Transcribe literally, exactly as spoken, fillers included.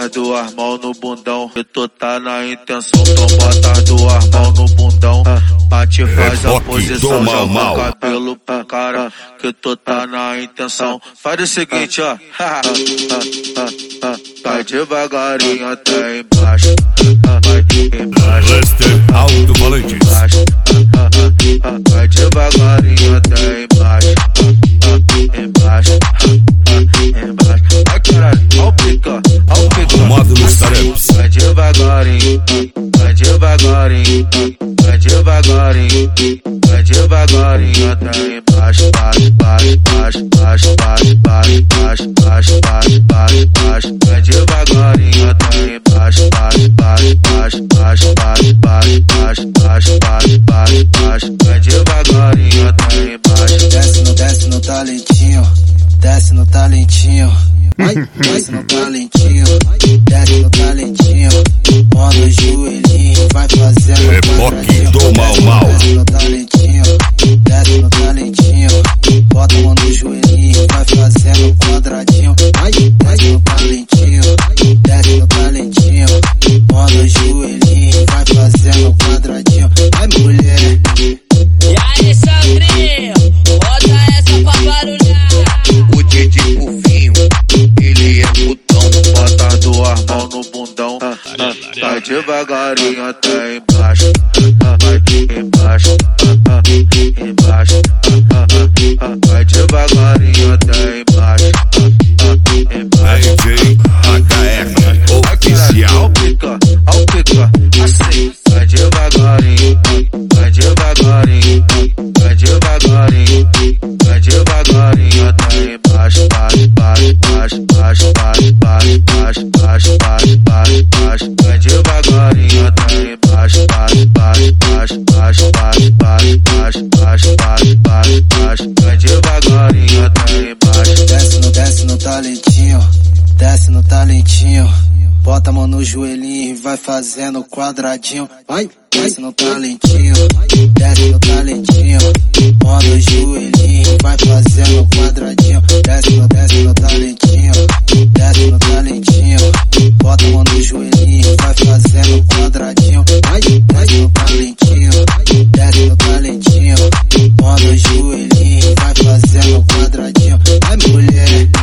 as duas mãos no bundão. Que tu tá na intenção, então bota as duas mãos no bundão. Bate, faz a posição, joga o cabelo pra cara. Que tu tá na intenção. Faz o seguinte, ó. Vai devagarinho até embaixo. Vai embaixo. Lester Alto-Falantes. Vai devagarinho até embaixo. Embaixo. Embaixo. Ai caralho, ó o pica, ó o pica. Módulo Startups. Vai devagarinho, vai devagarinho, vai devagarinho, vai devagarinho até embaixo, baixo, baixo, baixo, baixo, baixo, baixo, baixo, baixo, baixo, baixo, vai devagarinho até embaixo, baixo, baixo, baixo, baixo, baixo, baixo, baixo, baixo, baixo, baixo, vai devagarinho até embaixo. Desce no, desce no talentinho, desce no talentinho. Vai, desce no talentinho, desce no talentinho. Manda o joelhinho, vai fazendo Reboque do Mal Mal. Desce no talentinho, desce no talentinho. Bota a mão no joelhinho, vai fazendo quadradinho. Vai, desce no talentinho, desce no talentinho. Manda o joelhinho, vai fazendo quadradinho. Vai, mulher. E aí, Sandrinho, bota essa pra barulhar. O Didi Pufinho, ele é putão. Bota as duas mãos no bundão. Vai devagarinho até embaixo. Vai embaixo. Embaixo. Vai devagarinho até embaixo. Embaixo. D J H R Oficial. Ao pica, ao pica, assim. Vai devagarinho, vai devagarinho, vai devagarinho, vai devagarinho até embaixo, baixo, baixo, baixo, baixo, baixo, baixo, baixo, baixo, baixo, baixo, vai devagarinho até embaixo, baixo, baixo, baixo, baixo, baixo, baixo, baixo, baixo, baixo, baixo, vai devagarinho até embaixo. Desce no, desce no talentinho, desce no talentinho. Bota a mão no joelhinho e vai fazendo quadradinho. Vai, desce no talentinho, desce no talentinho. Manda o joelhinho, vai fazendo quadradinho. Desce no, desce no talentinho, desce no talentinho. Bota a mão no joelhinho, vai fazendo quadradinho. Vai, desce no talentinho, desce no talentinho. Manda o joelhinho, vai fazendo quadradinho. Vai, mulher.